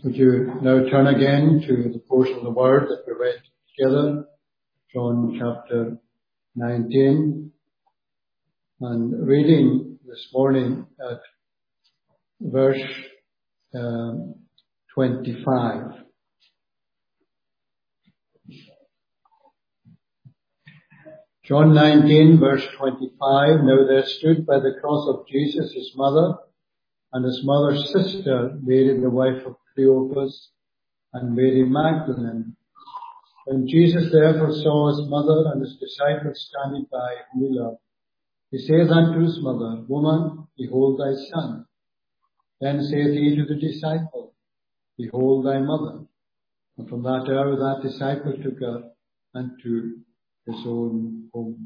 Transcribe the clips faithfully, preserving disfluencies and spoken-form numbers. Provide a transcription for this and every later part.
Would you now turn again to the portion of the Word that we read together, John chapter nineteen, and reading this morning at verse um, twenty-five. John nineteen, verse twenty-five, Now there stood by the cross of Jesus his mother, and his mother's sister, Mary the wife of Cleopas, and Mary Magdalene. When Jesus therefore saw his mother and his disciples standing by whom he loved, he saith unto his mother, Woman, behold thy son. Then saith he to the disciple, Behold thy mother. And from that hour that disciple took her unto his own home.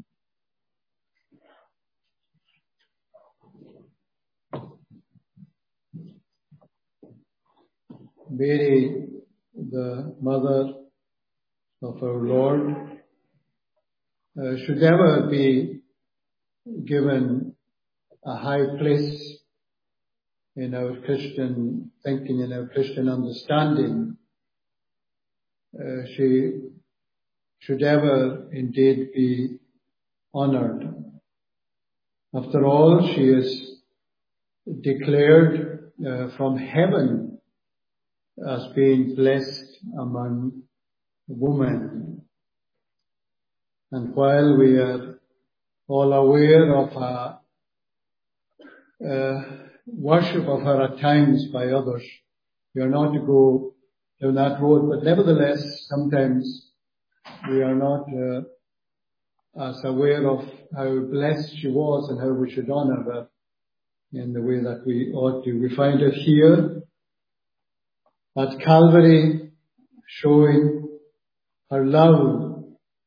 Mary, the mother of our Lord, uh, should ever be given a high place in our Christian thinking, in our Christian understanding. Uh, she should ever indeed be honoured. After all, she is declared uh, from heaven as being blessed among women. And while we are all aware of a uh, worship of her at times by others, we are not to go down that road, but nevertheless, sometimes we are not uh, as aware of how blessed she was and how we should honour her in the way that we ought to. We find it here at Calvary, showing her love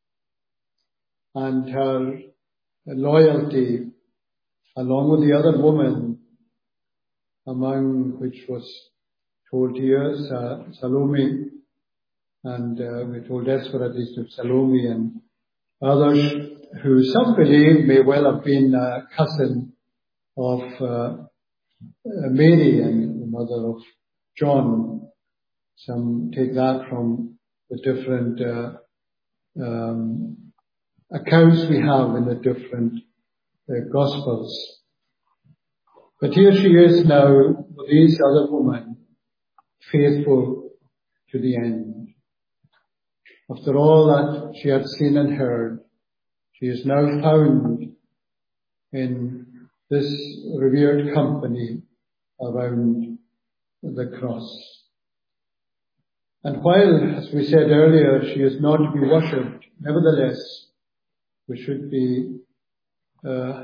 and her loyalty, along with the other woman, among which was told here, Salome, and uh, we're told elsewhere at least of Salome and others, who some believe may well have been a cousin of uh, Mary and the mother of John. Some take that from the different uh, um, accounts we have in the different uh, Gospels. But here she is now with these other women, faithful to the end. After all that she had seen and heard, she is now found in this revered company around the cross. And while, as we said earlier, she is not to be worshipped, nevertheless, we should be, uh,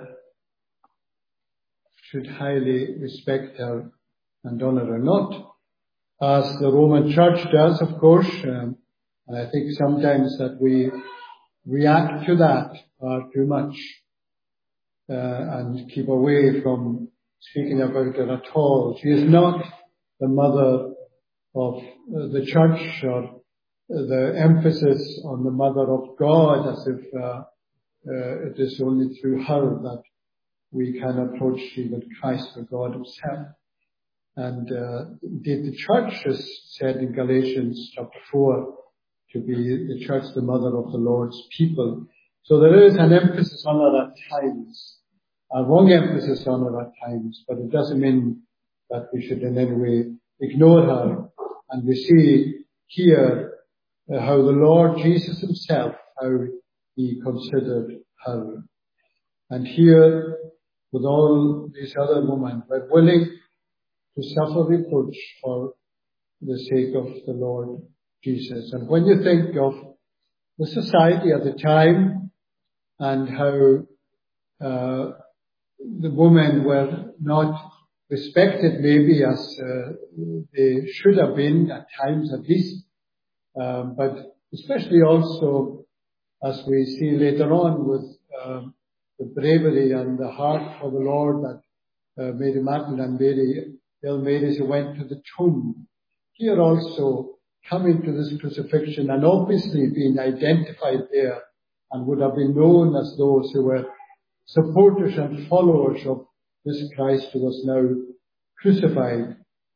should highly respect her and honour her. Not as the Roman Church does, of course, um, and I think sometimes that we react to that far too much, uh, and keep away from speaking about her at all. She is not the mother of the church, or the emphasis on the mother of God, as if uh, uh, it is only through her that we can approach even Christ or God himself. And uh, indeed the church is said in Galatians chapter four to be the church the mother of the Lord's people. So there is an emphasis on her at times, a wrong emphasis on her at times, but it doesn't mean that we should in any way ignore her. And we see here uh, how the Lord Jesus himself, how he considered her. And here, with all these other women, were willing to suffer reproach for the sake of the Lord Jesus. And when you think of the society at the time and how uh, the women were not respected maybe as uh, they should have been at times at least, um, but especially also as we see later on with um, the bravery and the heart for the Lord that uh, Mary Magdalene and Mary, little Mary, who went to the tomb. Here also coming to this crucifixion and obviously being identified there and would have been known as those who were supporters and followers of this Christ who was now crucified.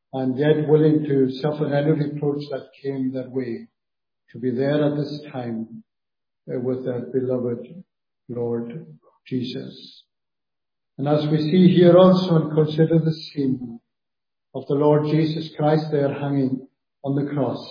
and yet willing to suffer any reproach that came their way, to be there at this time uh, with their beloved Lord Jesus. And as we see here also and consider the scene of the Lord Jesus Christ there hanging on the cross.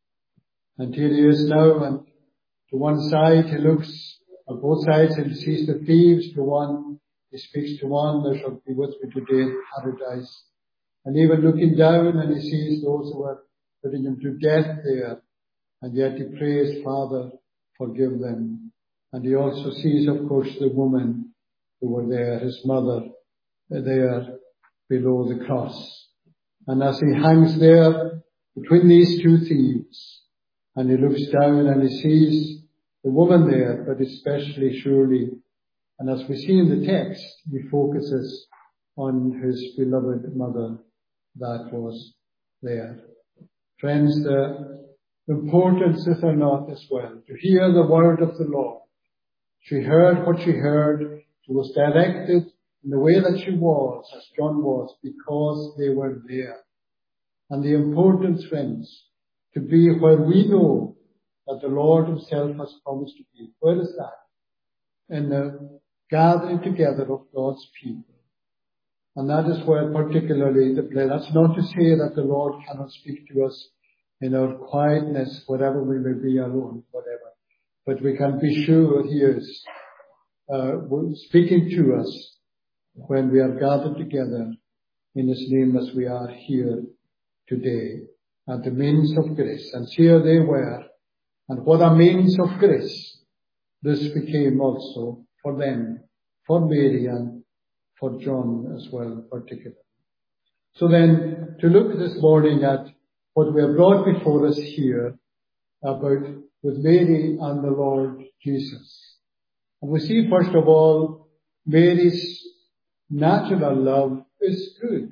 And here he is now, and to one side he looks, on both sides he sees the thieves. To one, he speaks to one, "Thou shalt be with me today in paradise." And even looking down, and he sees those who are putting him to death there. And yet he prays, "Father, forgive them." And he also sees, of course, the woman who were there, his mother, there below the cross. And as he hangs there between these two thieves, and he looks down and he sees the woman there, but especially surely, and as we see in the text, he focuses on his beloved mother that was there. Friends, the importance is there not as well to hear the word of the Lord. She heard what she heard. She was directed in the way that she was, as John was, because they were there. And the importance, friends, to be where we know that the Lord himself has promised to be. Where is that? In the gathering together of God's people. And that is where particularly the place. That's not to say that the Lord cannot speak to us in our quietness, wherever we may be alone, whatever. But we can be sure he is uh, speaking to us when we are gathered together in his name as we are here today at the means of grace. And here they were. And what a means of grace this became also for them, for Mary and for John as well, particularly. So then, to look this morning at what we have brought before us here about with Mary and the Lord Jesus. And we see, first of all, Mary's natural love is good.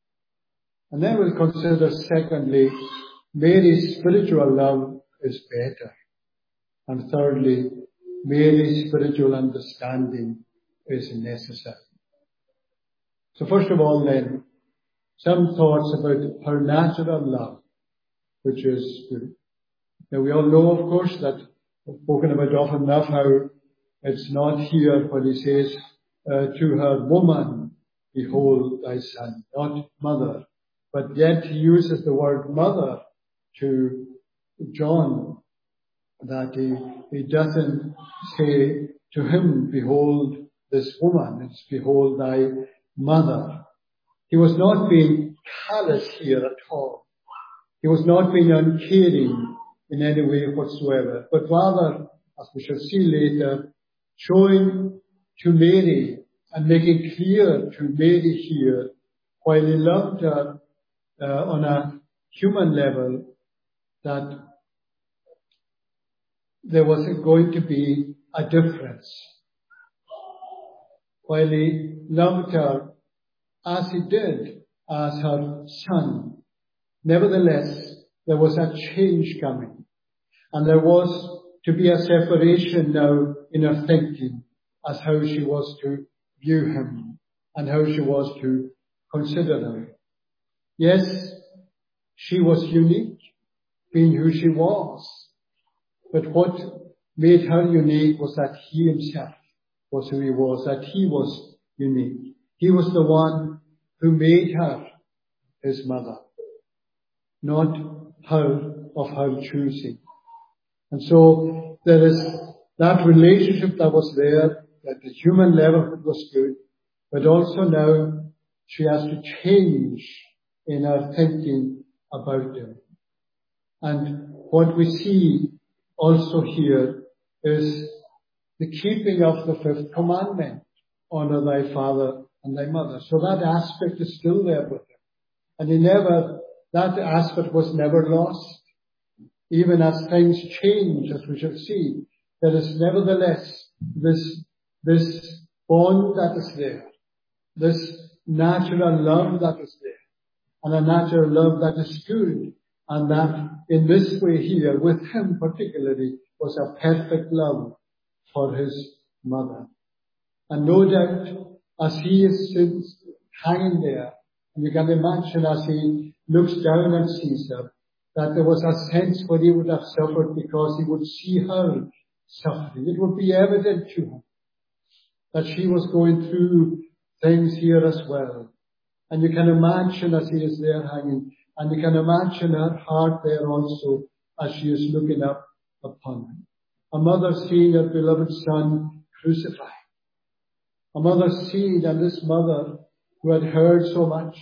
And then we'll consider, secondly, Mary's spiritual love is better. And thirdly, Mary's spiritual understanding is necessary. So first of all then, some thoughts about her natural love, which is good. Now we all know, of course, that we've spoken about often enough how it's not here when he says uh, to her, "Woman, behold thy son," not mother. But yet he uses the word mother to John, that he, he doesn't say to him, "Behold this woman," it's "behold thy mother." He was not being callous here at all. He was not being uncaring in any way whatsoever, but rather, as we shall see later, showing to Mary and making clear to Mary here, while he loved her uh, on a human level, that there was going to be a difference. While he loved her as he did as her son, nevertheless, there was a change coming. And there was to be a separation now in her thinking as how she was to view him and how she was to consider him. Yes, she was unique, being who she was. But what made her unique was that he himself was who he was, that he was unique. He was the one who made her his mother, not her of her choosing. And so there is that relationship that was there, at the human level it was good, but also now she has to change in her thinking about him. And what we see also here is the keeping of the fifth commandment, honor thy father and thy mother. So that aspect is still there with him. And he never, that aspect was never lost. Even as things change, as we shall see, there is nevertheless this, this bond that is there, this natural love that is there, and a natural love that is good, and that in this way here, with him particularly, was a perfect love for his mother. And no doubt, as he is hanging there, and you can imagine as he looks down and sees her, that there was a sense where he would have suffered because he would see her suffering. It would be evident to him that she was going through things here as well. And you can imagine as he is there hanging, and you can imagine her heart there also as she is looking up upon him. A mother seeing her beloved son crucified. A mother seeing, and this mother who had heard so much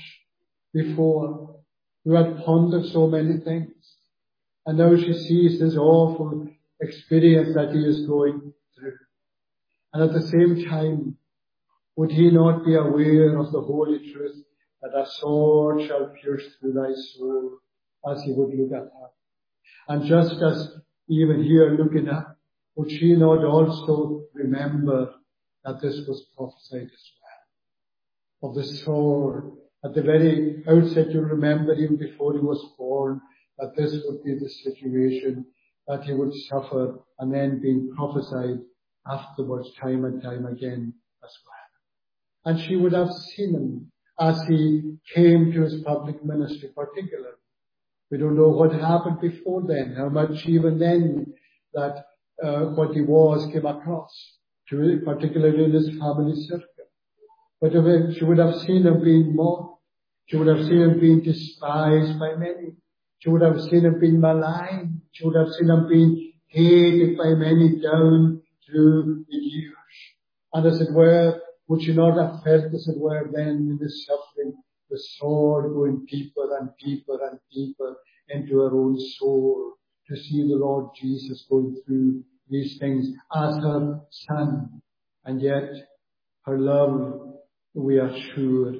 before, who had pondered so many things, and now she sees this awful experience that he is going through. And at the same time, would he not be aware of the holy truth that a sword shall pierce through thy soul, as he would look at her? And just as even here looking up, would she not also remember that this was prophesied as well? Of the sword. At the very outset, you remember even before he was born, that this would be the situation that he would suffer, and then being prophesied afterwards time and time again as well. And she would have seen him as he came to his public ministry particularly. We don't know what happened before then, how much even then that uh, what he was came across, to, particularly in his family circle. But she would have seen him being mocked. She would have seen him being despised by many. She would have seen him being maligned. She would have seen him being hated by many down through the years. And as it were, would she not have felt, as it were, then in this suffering, the sword going deeper and deeper and deeper into her own soul, to see the Lord Jesus going through these things as her son. And yet, her love, we are sure,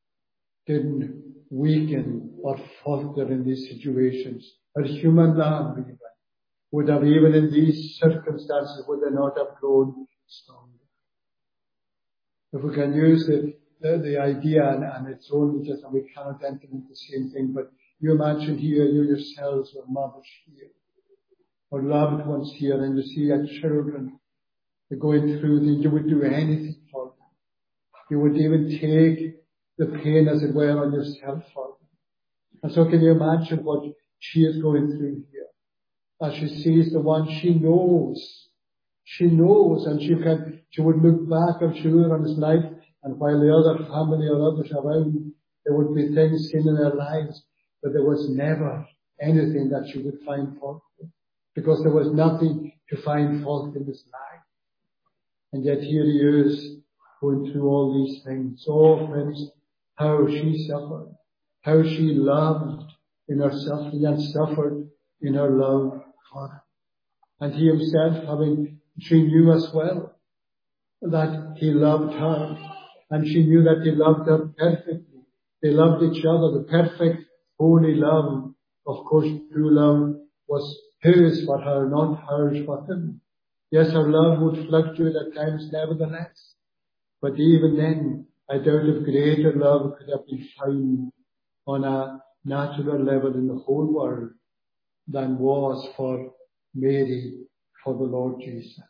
didn't weaken or falter in these situations. Her human love, even, would have, even in these circumstances, would they not have grown stronger. If we can use the, the, the idea, and, and it's only just, and we cannot enter into the same thing, but you imagine here, you yourselves are mothers here, or loved ones here, and you see your children going through things, you would do anything for them. You would even take the pain, as it were, on yourself for them. And so can you imagine what she is going through here? As she sees the one she knows. She knows, and she can, she would look back, I'm sure, on his life, and while the other family or others around, there would be things seen in their lives, but there was never anything that she would find fault with, because there was nothing to find fault in his life. And yet here he is, going through all these things. Oh, friends, how she suffered, how she loved in her suffering and suffered in her love for him. And he himself, having, she knew as well that he loved her, and she knew that he loved her perfectly. They loved each other, the perfect, holy love. Of course, true love was his for her, not hers for him. Yes, her love would fluctuate at times, nevertheless. But even then, I doubt if greater love could have been found on a natural level in the whole world than was for Mary for the Lord Jesus.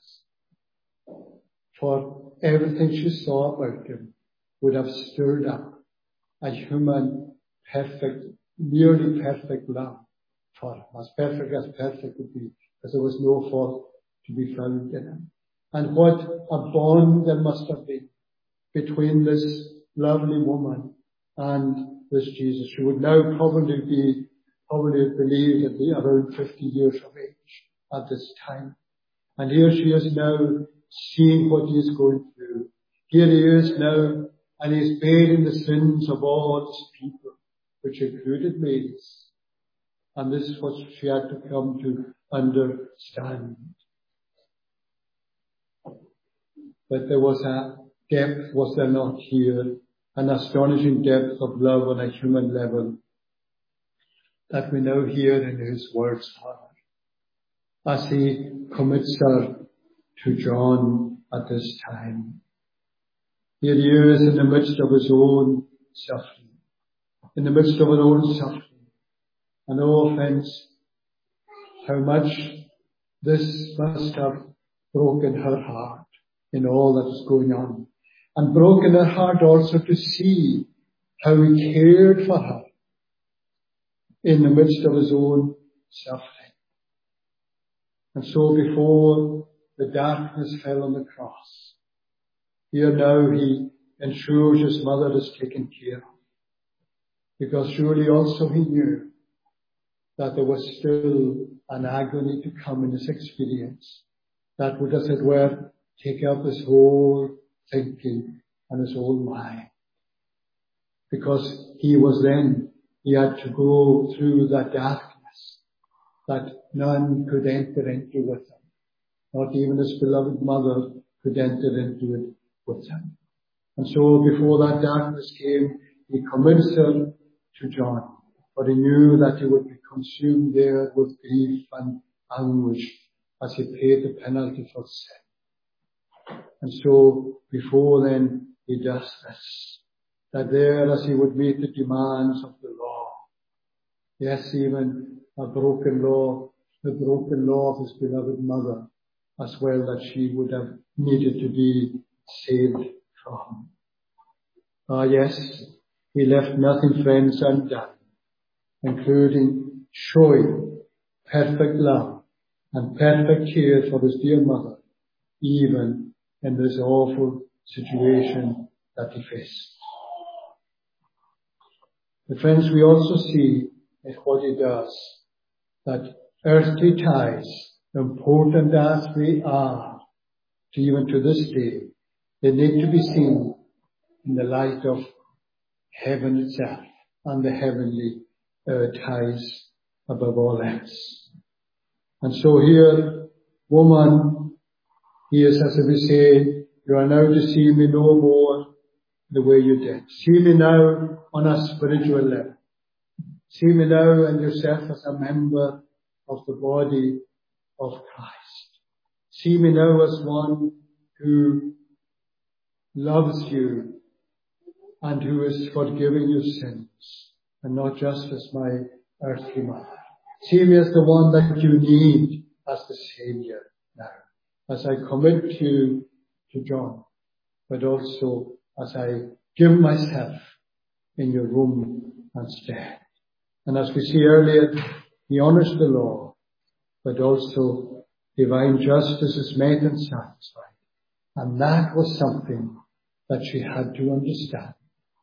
For everything she saw about him would have stirred up a human, perfect, nearly perfect love for him, as perfect as perfect would be, because there was no fault to be found in him. And what a bond there must have been between this lovely woman and this Jesus. She would now probably be, probably believed to be around fifty years of age at this time. And here she is now seeing what he is going through. Here he is now, and he is bearing the sins of all his people, which included Mary's. And this is what she had to come to understand. But there was a depth, was there not here, an astonishing depth of love on a human level that we now hear in his words for her, as he commits her to John at this time. Here he is in the midst of his own suffering, in the midst of his own suffering. And oh, friends, how much this must have broken her heart in all that is going on. And broken her heart also to see how he cared for her. in the midst of his own suffering. And so before the darkness fell on the cross, here now he ensures his mother is taken care of. Because surely also he knew that there was still an agony to come in his experience that would, as it were, take up his whole thinking and his whole mind. Because he was then, he had to go through that darkness that none could enter into with him. Not even his beloved mother could enter into it with him. And so before that darkness came, he commits her to John. But he knew that he would be consumed there with grief and anguish as he paid the penalty for sin. And so before then he does this. That there as he would meet the demands of the law. Yes, even a broken law, the broken law of his beloved mother, as well that she would have needed to be saved from. Ah, yes, he left nothing, friends, undone, including showing perfect love and perfect care for his dear mother, even in this awful situation that he faced. But friends, we also see in what he does that earthly ties, important as they are, to even to this day, they need to be seen in the light of heaven itself and the heavenly uh, ties above all else. And so here, woman, he is, as we say, you are now to see me no more the way you did. See me now on a spiritual level. See me now and yourself as a member of the body of Christ. See me now as one who loves you and who is forgiving your sins, and not just as my earthly mother. See me as the one that you need as the Saviour now, as I commit you to John, but also as I give myself in your room and stead. And as we see earlier, he honors the law, but also divine justice is met and satisfied. And that was something that she had to understand.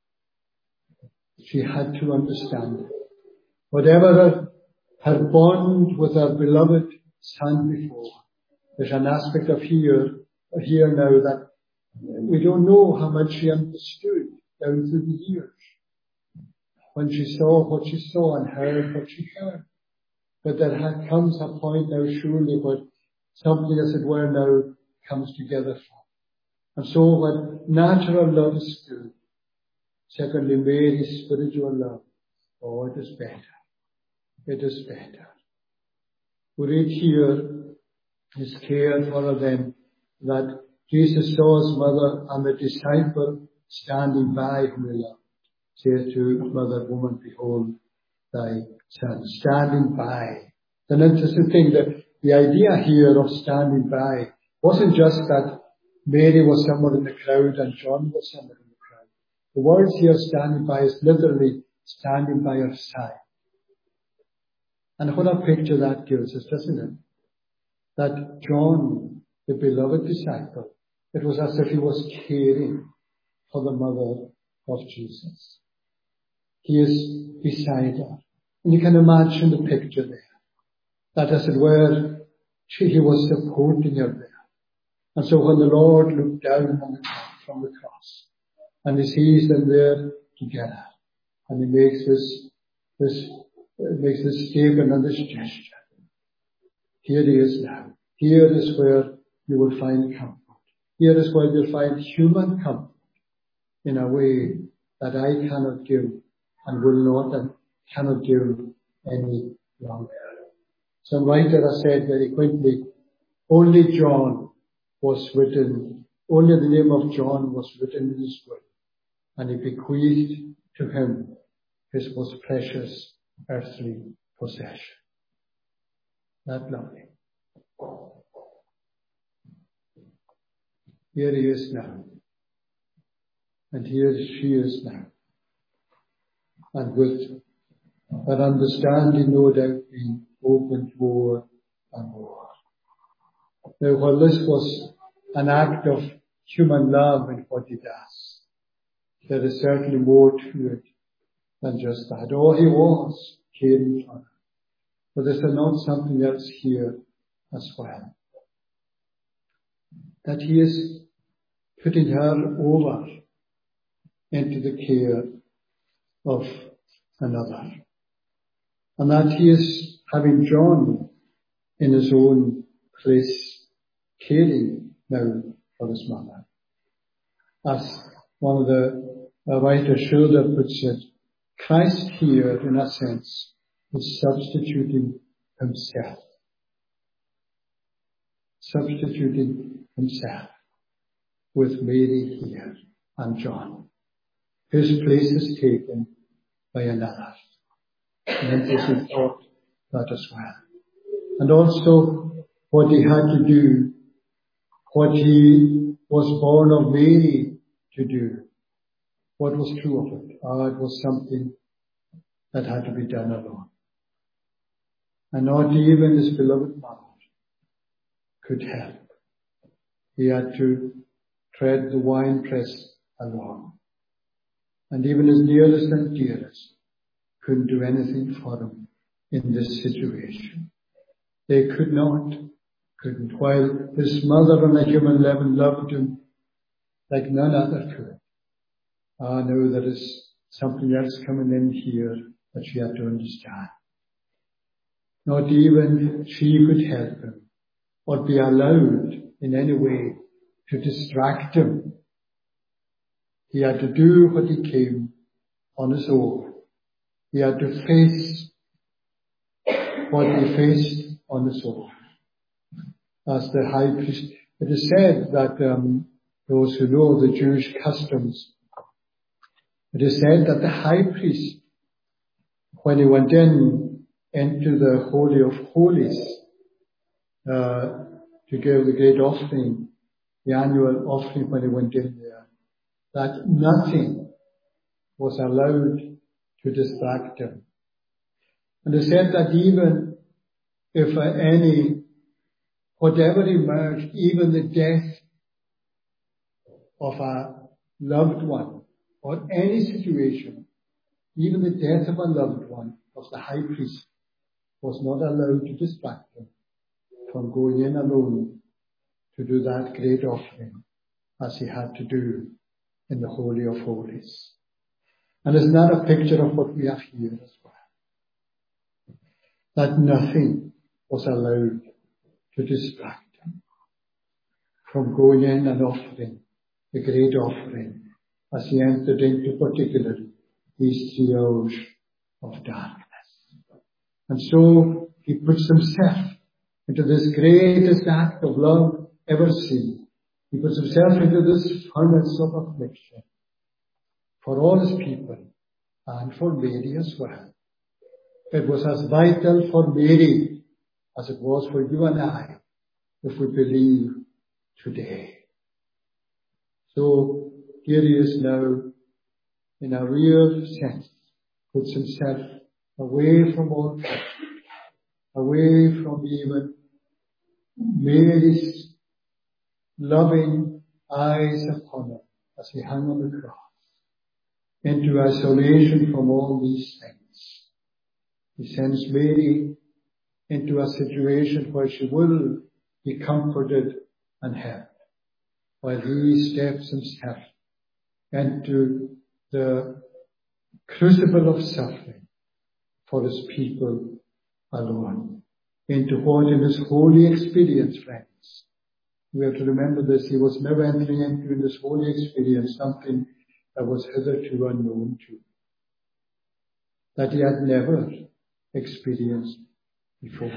She had to understand it. Whatever her, her bond with her beloved son before, there's an aspect of here, here now that we don't know how much she understood down through the years. When she saw what she saw and heard what she heard. But there comes a point now surely where something, as it were, now comes together for. And so when natural love is good, secondly, Mary's spiritual love, oh, it is better. It is better. We read here his care for her then, that Jesus saw his mother and the disciple standing by whom he loved. Says to mother, woman, behold thy son. Standing by. It's an interesting thing that the idea here of standing by wasn't just that Mary was somewhere in the crowd and John was somewhere in the crowd. The words here, standing by, is literally standing by her side. And what a picture that gives us, doesn't it? That John, the beloved disciple, it was as if he was caring for the mother of Jesus. He is beside her. And you can imagine the picture there. That, as it were, he was supporting her there. And so when the Lord looked down on the, from the cross, and he sees them there together, and he makes this, this, uh, makes this statement and this gesture. Here he is now. Here is where you will find comfort. Here is where you'll find human comfort in a way that I cannot give and will not and cannot give any longer. Some writer has said very quaintly, only John was written, only the name of John was written in his will, and he bequeathed to him his most precious earthly possession. That lovely. Here he is now. And here she is now. And with but understanding no doubt being opened more and more. Now, while this was an act of human love in what he does, there is certainly more to it than just that. All he was caring for her. But is there not something else here as well? That he is putting her over into the care of another. And that he is having John in his own place, caring now for his mother. As one of the writers, Schilder, puts it, Christ here, in a sense, is substituting himself. Substituting himself with Mary here and John. His place is taken by another. And he thought that as well. And also what he had to do, what he was born of Mary to do. What was true of it? Ah, it was something that had to be done alone. And not even his beloved mother could help. He had to tread the winepress alone. And even his nearest and dearest couldn't do anything for him in this situation. They could not, couldn't. While his mother on a human level loved him like none other could. Ah, no, there is something else coming in here that she had to understand. Not even she could help him or be allowed in any way to distract him. He had to do what he came on his own. He had to face what he faced on his own. As the high priest, it is said that um, those who know the Jewish customs, it is said that the high priest, when he went in into the Holy of Holies uh, to give the great offering, the annual offering when he went in there, that nothing was allowed to distract him. And they said that even if uh, any, whatever emerged, even the death of a loved one, or any situation, even the death of a loved one, of the high priest, was not allowed to distract him from going in alone to do that great offering as he had to do in the Holy of Holies. And isn't that a picture of what we have here as well? That nothing was allowed to distract him from going in and offering the great offering as he entered into particularly these three hours of darkness. And so he puts himself into this greatest act of love ever seen. He puts himself into this furnace of affliction for all his people and for Mary as well. It was as vital for Mary as it was for you and I, if we believe today. So here he is now, in a real sense, puts himself away from all that, away from even Mary's loving eyes upon him as he hung on the cross, into isolation from all these things. He sends Mary into a situation where she will be comforted and helped, while he steps himself into the crucible of suffering for his people alone, into what in his holy experience, friends. We have to remember this, he was never entering into in this holy experience something that was hitherto unknown to him, that he had never experienced before.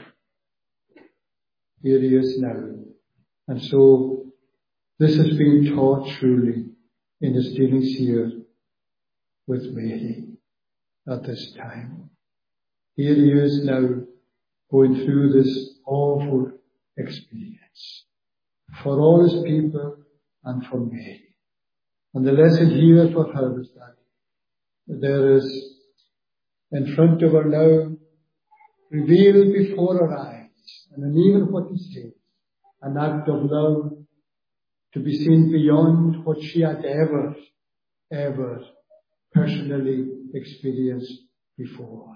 Here he is now. And so this has been taught truly in his dealings here with Mary at this time. Here he is now going through this awful experience for all his people and for Mary. And the lesson here for her is that there is in front of her now, revealed before her eyes, and even what he says, an act of love to be seen beyond what she had ever, ever personally experienced before.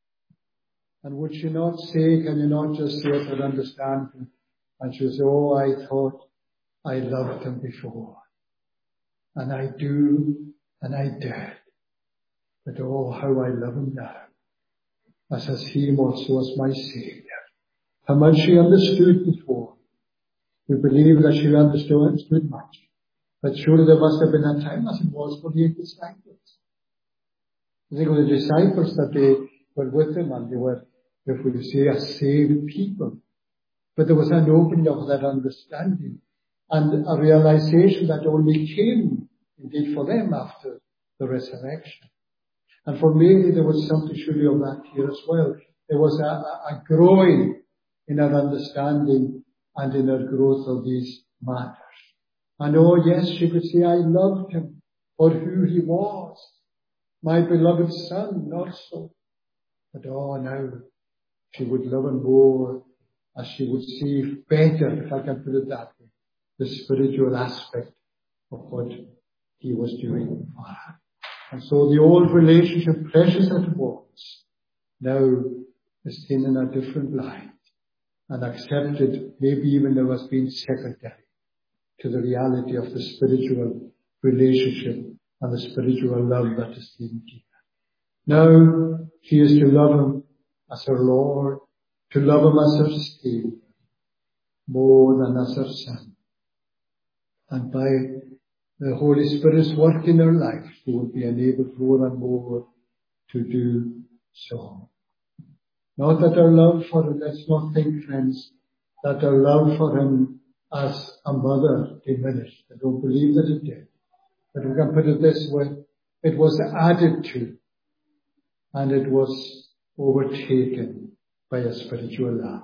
And would she not say, can you not just say it and understand him? And she says, oh, I thought I loved him before. And I do, and I did. But oh, how I love him now. As I see him also as my Saviour. How much she understood before. We believe that she understood much. But surely there must have been a time, as it was for the eight disciples. I think of the disciples that they were with him, and they were, if we say, a saved people. But there was an opening of that understanding and a realization that only came, indeed, for them after the resurrection. And for Mary, there was something surely of that here as well. There was a, a growing in her understanding and in her growth of these matters. And oh yes, she could say, I loved him for who he was. My beloved son, not so. But oh, now she would love him more as she would see better, if I can put it that way, the spiritual aspect of what he was doing for her. And so the old relationship, precious as it was, now is seen in a different light and accepted, maybe even though as being secondary to the reality of the spiritual relationship and the spiritual love that is being given. Now she is to love him as her Lord, to love him as her Saviour, more than as her Son. And by the Holy Spirit's work in her life, she will be enabled more and more to do so. Not that our love for him, let's not think, friends, that our love for him as a mother diminished. I don't believe that it did. But we can put it this way, it was added to, and it was overtaken by a spiritual love.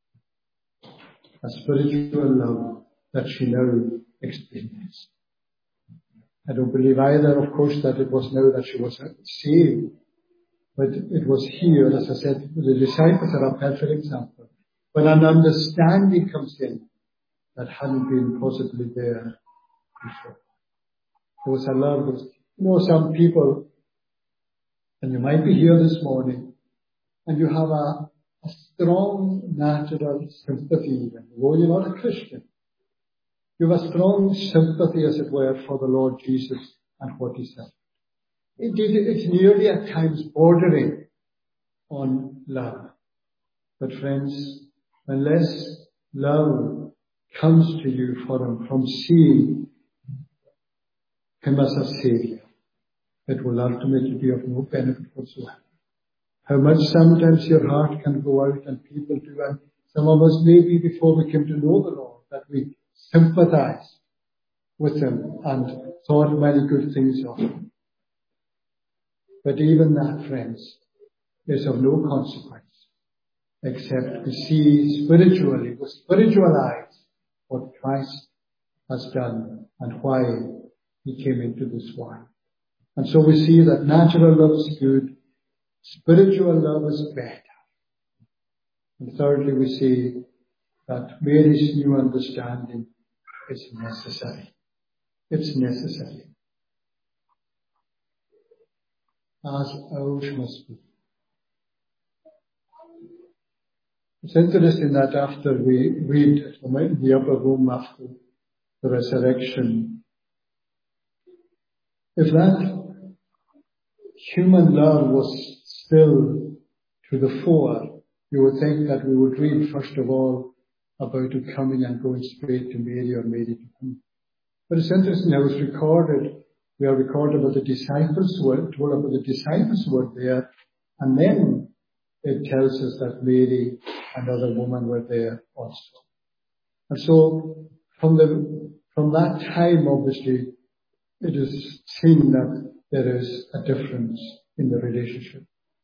A spiritual love that she now experienced. I don't believe either, of course, that it was now that she was saved. But it was here, as I said, the disciples are a perfect example. When an understanding comes in that hadn't been possibly there before. There was a love. You know, some people, and you might be here this morning, and you have a, a strong natural sympathy, even though you're not a Christian. You have a strong sympathy, as it were, for the Lord Jesus and what he said. Indeed, it's nearly at times bordering on love. But friends, unless love comes to you for him from seeing him as a Saviour, it will ultimately be of no benefit whatsoever. How much sometimes your heart can go out, and people do, and some of us maybe before we came to know the Lord, that we sympathized with him and thought many good things of him. But even that, friends, is of no consequence, except to see spiritually, with spiritual eyes, what Christ has done and why he came into this world. And so we see that natural love is good, spiritual love is better. And thirdly, we see that Mary's new understanding is necessary. It's necessary. As ours must be. It's interesting that after we read in the upper room after the resurrection, if that human love was still to the fore, you would think that we would read first of all about it coming and going straight to Mary or Mary to him. But it's interesting how it's recorded. We are recorded about the disciples who were told about the disciples who were there, and then it tells us that Mary and other women were there also. And so from the from that time, obviously, it is seen that there is a difference in the relationship.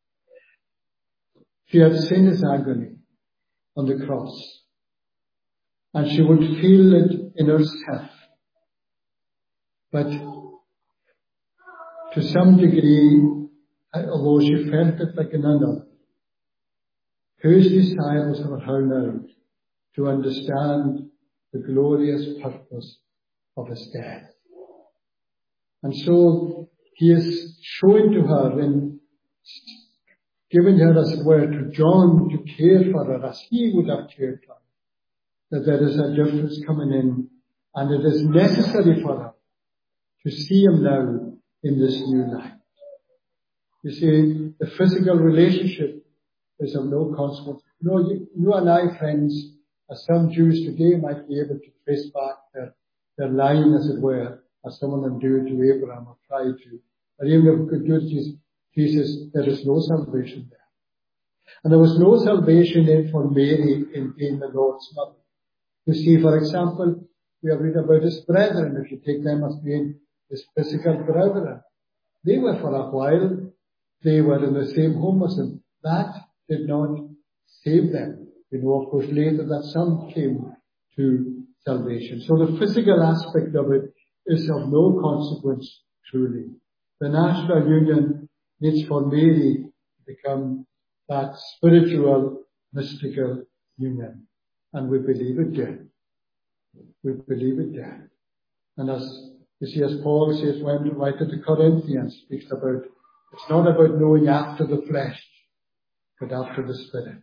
She had seen his agony on the cross, and she would feel it in herself. But to some degree, although she felt it like none other. Whose desires are her now to understand the glorious purpose of his death. And so he is showing to her and giving her, as it were, to John to care for her as he would have cared for her, that there is a difference coming in, and it is necessary for her to see him now in this new light. You see, the physical relationship is of no consequence. You know, you, you and I, friends, as some Jews today might be able to trace back their, their line, as it were, as some of them do to Abraham or try to. But even if we could do to Jesus, there is no salvation there. And there was no salvation in for Mary in being the Lord's mother. You see, for example, we have read about his brethren, if you take them as being his physical brethren. They were for a while, they were in the same home as him. That did not save them. We know, of course, later that some came to salvation. So the physical aspect of it is of no consequence, truly. The national union needs for Mary to become that spiritual, mystical union. And we believe it did. We believe it did. And as you see, as Paul says when he writes to the Corinthians, speaks about, it's not about knowing after the flesh, but after the Spirit.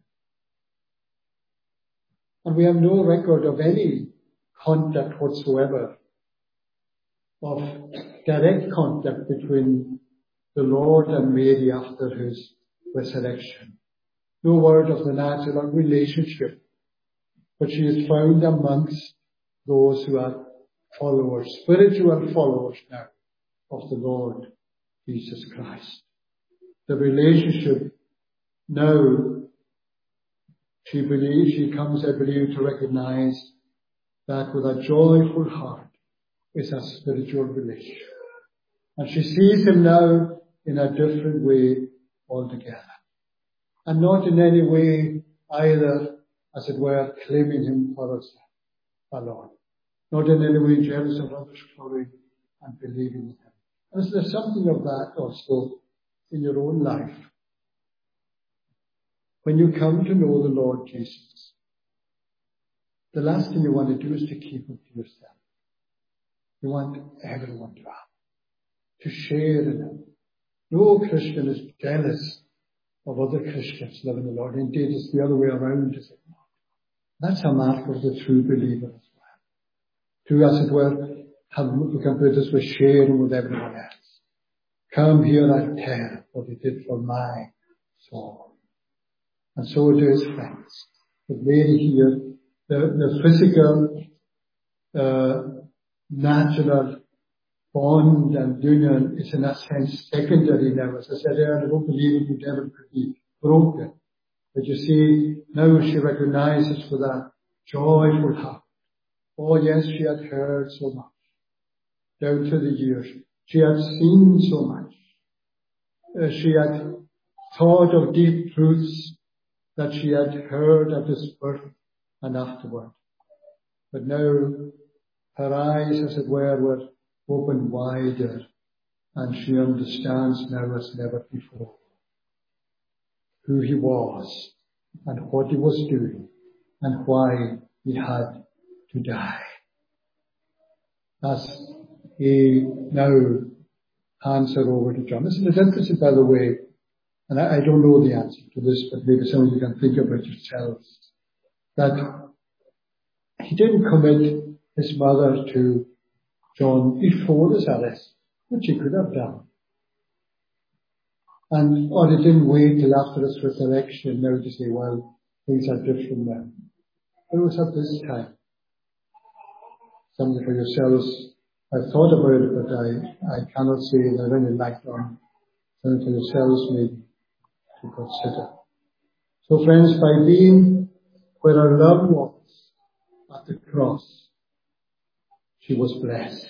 And we have no record of any contact whatsoever, of direct contact between the Lord and Mary after his resurrection. No word of the natural relationship, but she is found amongst those who are followers, spiritual followers now of the Lord Jesus Christ. The relationship now, she believes, she comes, I believe, to recognize that with a joyful heart is a spiritual relationship. And she sees him now in a different way altogether. And not in any way either, as it were, claiming him for herself alone. Not in any way jealous of others' glory and believing in him. And is there something of that also in your own life? When you come to know the Lord Jesus, the last thing you want to do is to keep him to yourself. You want everyone to have, to share in him. No Christian is jealous of other Christians living the Lord. Indeed, it's the other way around, is it not? That's a mark of the true believer as well. To, as it were, have, we can put it this way, sharing with everyone else. Come here, I tell what he did for my soul. And so it is, friends. But Mary here, the, the physical, uh, natural bond and union is in a sense secondary now. As I said earlier, I don't believe it would ever could be broken. But you see, now she recognizes with a joyful heart. Oh yes, she had heard so much. Down through the years. She had seen so much. Uh, she had thought of deep truths that she had heard at his birth and afterward. But now her eyes, as it were, were opened wider, and she understands now as never before who he was and what he was doing and why he had to die. As he now hands her over to John. Isn't it interesting, by the way, and I, I don't know the answer to this, but maybe some of you can think about yourselves, that he didn't commit his mother to John before his arrest, which he could have done. And, or he didn't wait till after his resurrection now to say, well, things are different now. But it was at this time. Something for yourselves. I've thought about it, but I, I cannot say that I really like on. Something for yourselves maybe to consider. So friends, by being where our love was at the cross, she was blessed.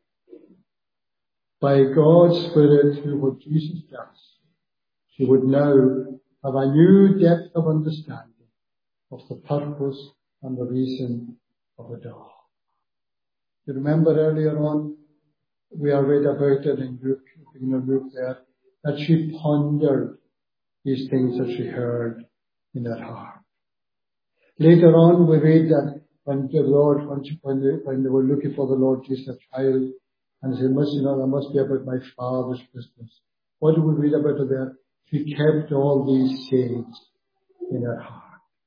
By God's Spirit, through what Jesus does, she would now have a new depth of understanding of the purpose and the reason of it all. You remember earlier on, we have read about it in Luke, in Luke there, that she pondered these things that she heard in her heart. Later on, we read that when the Lord, when, she, when, they, when they were looking for the Lord Jesus, a child, and they said, must, you know, that must be about my father's business. What do we read about her there? She kept all these sayings in her heart.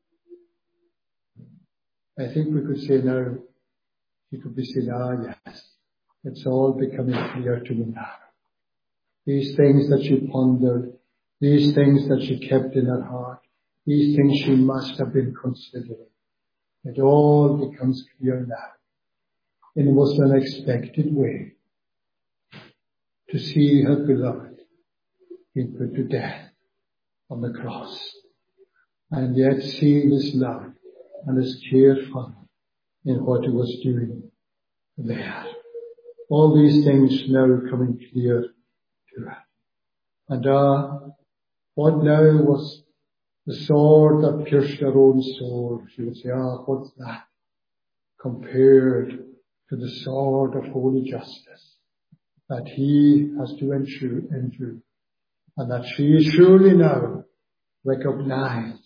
I think we could say now, she could be saying, ah, yes, it's all becoming clear to me now. These things that she pondered, these things that she kept in her heart, these things she must have been considering. It all becomes clear now, in the most unexpected way, to see her beloved being put to death on the cross, and yet see his love and his care for her in what he was doing there. All these things now coming clear to her. And uh, what now was the sword that pierced her own soul? She would say, ah, what's that compared to the sword of holy justice that he has to endure, endure, and that she surely now recognized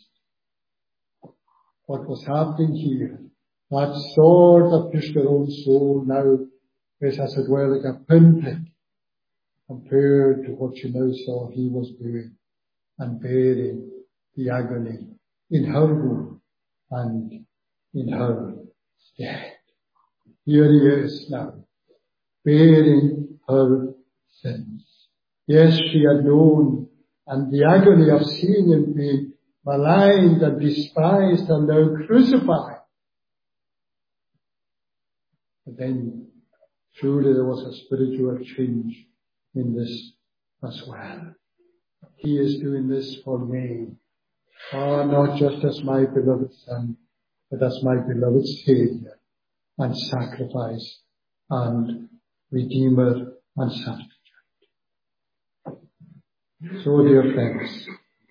what was happening here. That sword that pierced her own soul now is, as it were, like a pinprick compared to what she now saw he was doing and bearing the agony in her womb and in her stead. Here he is now, bearing her sins. Yes, she had known, and the agony of seeing him being maligned and despised and now crucified. But then, truly there was a spiritual change in this as well. He is doing this for me. Ah, not just as my beloved Son, but as my beloved Saviour and sacrifice and Redeemer and Substitute. So, dear friends,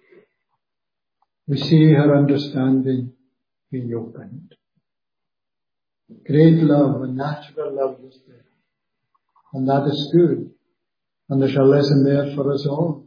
we see her understanding being opened. Great love and natural love was there. And that is good. And there's a lesson there for us all.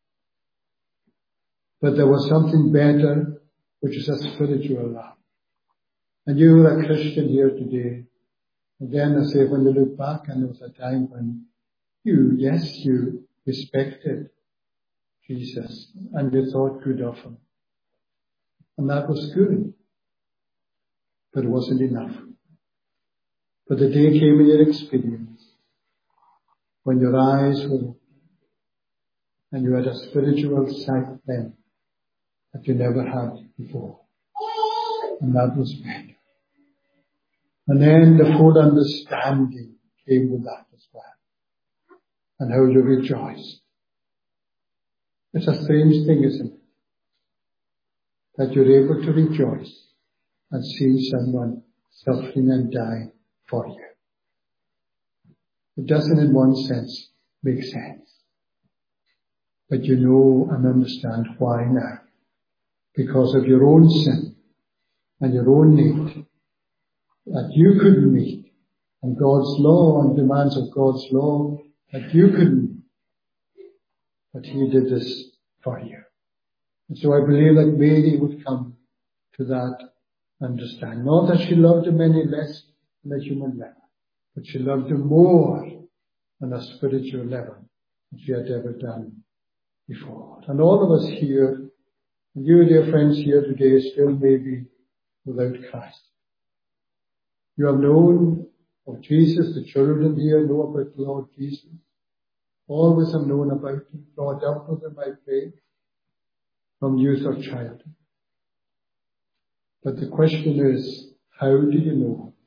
But there was something better, which is a spiritual love. And you are a Christian here today. Again, I say, when you look back, and there was a time when you, yes, you respected Jesus, and you thought good of him. And that was good. But it wasn't enough. But the day came in your experience when your eyes were open and you had a spiritual sight then that you never had before. And that was better. And then the full understanding came with that as well. And how you rejoiced. It's a strange thing, isn't it? That you're able to rejoice and see someone suffering and dying for you. It doesn't in one sense make sense. But you know and understand why now. Because of your own sin and your own need that you couldn't meet, and God's law and demands of God's law that you couldn't meet. But he did this for you. And so I believe that Mary would come to that understanding. Not that she loved him any less than a human level, but she loved him more on a spiritual level than she had ever done before. And all of us here, and you dear friends here today, still may be without Christ. You have known of Jesus, the children here know about the Lord Jesus. Always have known about him, brought up with him by faith from youth or childhood. But the question is, how do you know him?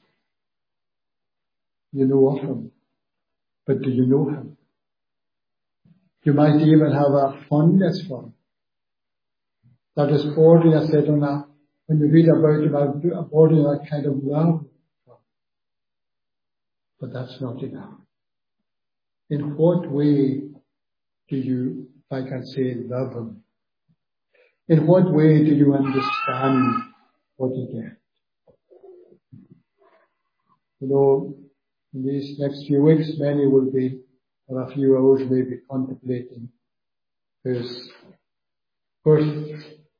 You know of him, but do you know him? You might even have a fondness for him. That is bordering, I said on that, when you read about him, a bordering that kind of love. But that's not enough. In what way do you, if I can say, love him? In what way do you understand what he did? You know, in these next few weeks, many will be, or a few hours, may be contemplating his birth.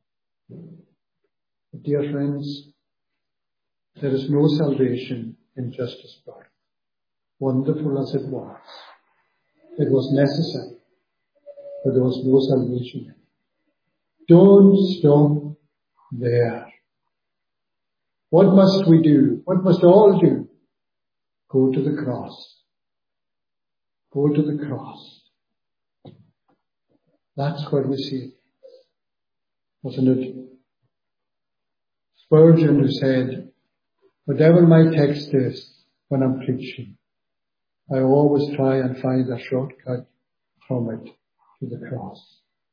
Dear friends, there is no salvation in just his birth. Wonderful as it was, it was necessary, but there was no salvation in it. Don't stop there. What must we do? What must all do? Go to the cross. Go to the cross. That's where we see it. Wasn't it Spurgeon who said, whatever my text is when I'm preaching, I always try and find a shortcut from it to the cross.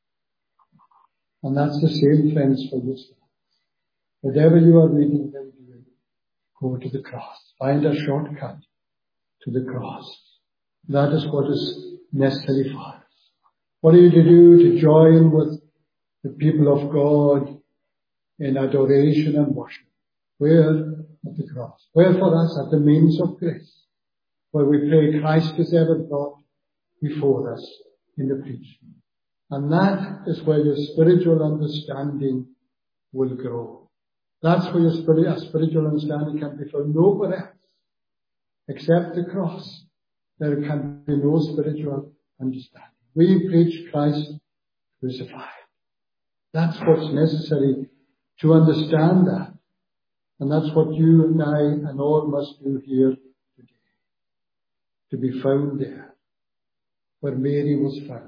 And that's the same, friends, for you. Whatever you are reading and doing, go to the cross. Find a shortcut to the cross. That is what is necessary for us. What are you to do? To join with the people of God in adoration and worship. Where? At the cross. Where for us? At the means of grace. Where we pray Christ is ever brought before us in the preaching. And that is where your spiritual understanding will grow. That's where your spirit, spiritual understanding can be found nowhere else except the cross. There can be no spiritual understanding. We preach Christ crucified. That's what's necessary to understand that. And that's what you and I and all must do here today. To be found there, where Mary was found.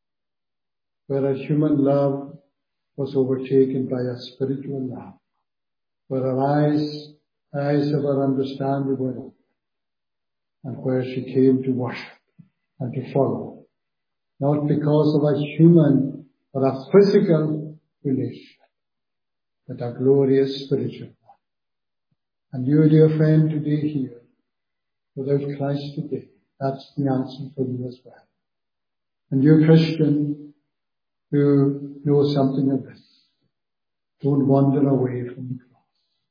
Where our human love was overtaken by a spiritual love. Where our eyes, eyes of our understanding were open. And where she came to worship and to follow. Not because of a human or a physical relationship, but a glorious spiritual one. And you, dear friend, today here, without Christ today, that's the answer for you as well. And you, Christian, who know something of this, don't wander away from the cross.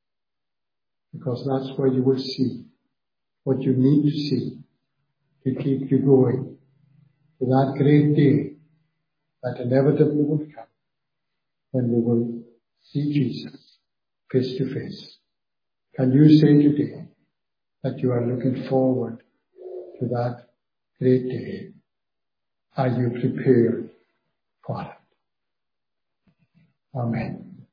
Because that's where you will see what you need to see to keep you going to that great day that inevitably will come when we will see Jesus face to face. Can you say today that you are looking forward to that great day? Are you prepared for it? Amen.